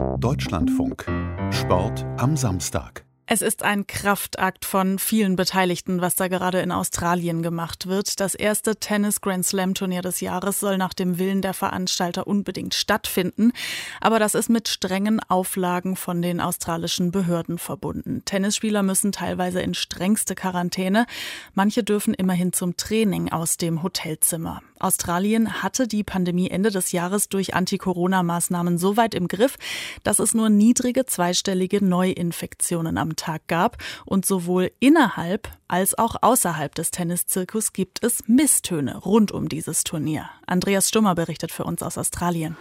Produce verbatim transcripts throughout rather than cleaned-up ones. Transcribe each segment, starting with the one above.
Deutschlandfunk. Sport am Samstag. Es ist ein Kraftakt von vielen Beteiligten, was da gerade in Australien gemacht wird. Das erste Tennis-Grand-Slam-Turnier des Jahres soll nach dem Willen der Veranstalter unbedingt stattfinden. Aber das ist mit strengen Auflagen von den australischen Behörden verbunden. Tennisspieler müssen teilweise in strengste Quarantäne. Manche dürfen immerhin zum Training aus dem Hotelzimmer. Australien hatte die Pandemie Ende des Jahres durch Anti-Corona-Maßnahmen so weit im Griff, dass es nur niedrige zweistellige Neuinfektionen am Tag gab. Und sowohl innerhalb als auch außerhalb des Tenniszirkus gibt es Misstöne rund um dieses Turnier. Andreas Stummer berichtet für uns aus Australien.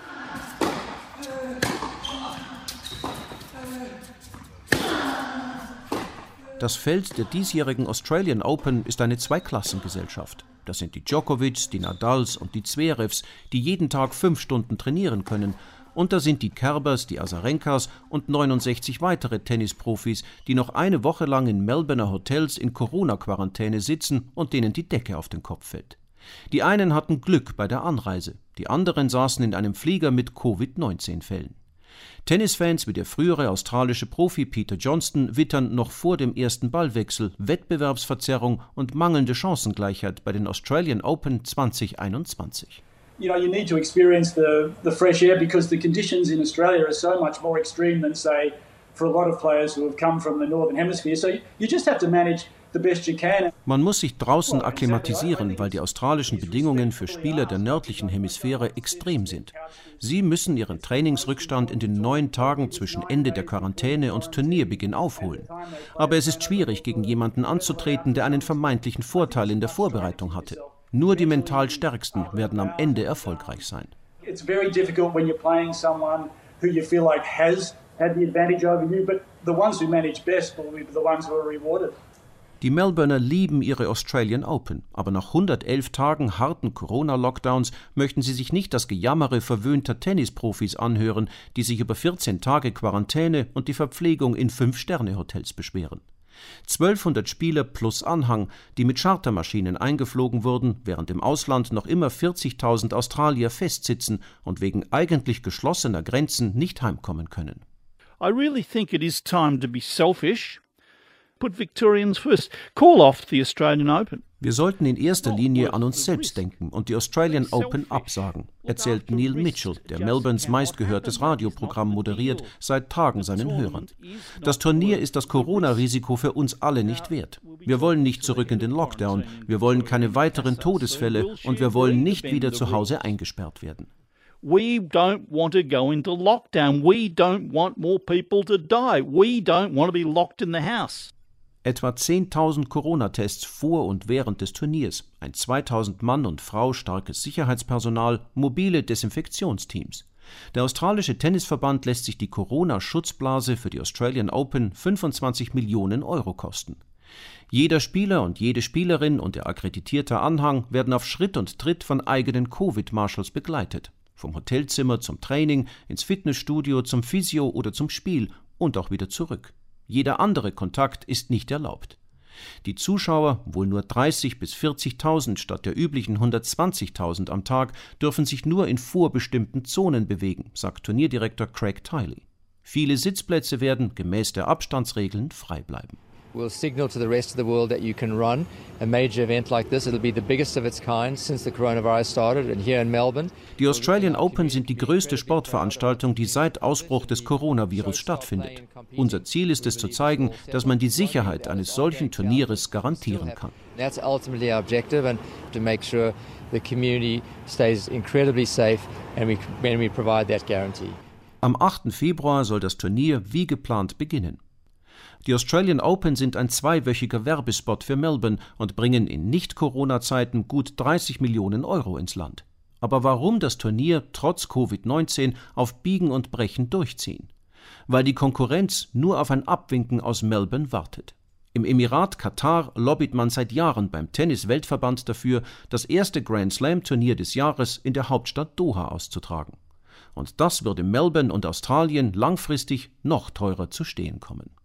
Das Feld der diesjährigen Australian Open ist eine Zweiklassengesellschaft. Das sind die Djokovics, die Nadals und die Zverevs, die jeden Tag fünf Stunden trainieren können. Und da sind die Kerbers, die Azarenkas und neunundsechzig weitere Tennisprofis, die noch eine Woche lang in Melbourner Hotels in Corona-Quarantäne sitzen und denen die Decke auf den Kopf fällt. Die einen hatten Glück bei der Anreise, die anderen saßen in einem Flieger mit Covid neunzehn Fällen. Tennisfans wie der frühere australische Profi Peter Johnston wittern noch vor dem ersten Ballwechsel Wettbewerbsverzerrung und mangelnde Chancengleichheit bei den Australian Open zwanzig einundzwanzig. You know, you need to experience the, the fresh air because the conditions in Australia are so much more extreme than, say, for a lot of players who have come from the Northern Hemisphere. So you just have to manage the best you can. Man muss sich draußen akklimatisieren, weil die australischen Bedingungen für Spieler der nördlichen Hemisphäre extrem sind. Sie müssen ihren Trainingsrückstand in den neun Tagen zwischen Ende der Quarantäne und Turnierbeginn aufholen. Aber es ist schwierig, gegen jemanden anzutreten, der einen vermeintlichen Vorteil in der Vorbereitung hatte. Nur die mental Stärksten werden am Ende erfolgreich sein. It's very difficult when you're playing someone who you feel like has had the advantage over you, but the ones who manage best will be the ones who are rewarded. Die Melbourner lieben ihre Australian Open, aber nach hundertelf Tagen harten Corona-Lockdowns möchten sie sich nicht das Gejammere verwöhnter Tennisprofis anhören, die sich über vierzehn Tage Quarantäne und die Verpflegung in Fünf-Sterne-Hotels beschweren. zwölfhundert Spieler plus Anhang, die mit Chartermaschinen eingeflogen wurden, während im Ausland noch immer vierzigtausend Australier festsitzen und wegen eigentlich geschlossener Grenzen nicht heimkommen können. I really think it is time to be selfish. Put Victorians first. Call off the Australian Open. Wir sollten in erster Linie an uns selbst denken und die Australian Open absagen, erzählt Neil Mitchell, der Melbournes meistgehörtes Radioprogramm moderiert, seit Tagen seinen Hörern. Das Turnier ist das Corona-Risiko für uns alle nicht wert. Wir wollen nicht zurück in den Lockdown, wir wollen keine weiteren Todesfälle und wir wollen nicht wieder zu Hause eingesperrt werden. We don't want to go into lockdown. We don't want more people to die. We don't want to be locked in the house. Etwa zehntausend Corona-Tests vor und während des Turniers, ein zweitausend Mann und Frau starkes Sicherheitspersonal, mobile Desinfektionsteams. Der australische Tennisverband lässt sich die Corona-Schutzblase für die Australian Open fünfundzwanzig Millionen Euro kosten. Jeder Spieler und jede Spielerin und der akkreditierte Anhang werden auf Schritt und Tritt von eigenen Covid-Marshals begleitet. Vom Hotelzimmer zum Training, ins Fitnessstudio, zum Physio oder zum Spiel und auch wieder zurück. Jeder andere Kontakt ist nicht erlaubt. Die Zuschauer, wohl nur dreißig bis vierzigtausend statt der üblichen hundertzwanzigtausend am Tag, dürfen sich nur in vorbestimmten Zonen bewegen, sagt Turnierdirektor Craig Tiley. Viele Sitzplätze werden, gemäß der Abstandsregeln, frei bleiben. We'll signal to the rest of the world that you can run a major event like this. It'll be the biggest of its kind since the coronavirus started and here in Melbourne. Die Australian Open sind die größte Sportveranstaltung, die seit Ausbruch des Coronavirus stattfindet. Unser Ziel ist es zu zeigen, dass man die Sicherheit eines solchen Turnieres garantieren kann. That's ultimately our objective and to make sure the community stays incredibly safe and we, and we provide that guarantee. Am achten Februar soll das Turnier wie geplant beginnen. Die Australian Open sind ein zweiwöchiger Werbespot für Melbourne und bringen in Nicht-Corona-Zeiten gut dreißig Millionen Euro ins Land. Aber warum das Turnier trotz Covid neunzehn auf Biegen und Brechen durchziehen? Weil die Konkurrenz nur auf ein Abwinken aus Melbourne wartet. Im Emirat Katar lobbyt man seit Jahren beim Tennis-Weltverband dafür, das erste Grand-Slam-Turnier des Jahres in der Hauptstadt Doha auszutragen. Und das würde Melbourne und Australien langfristig noch teurer zu stehen kommen.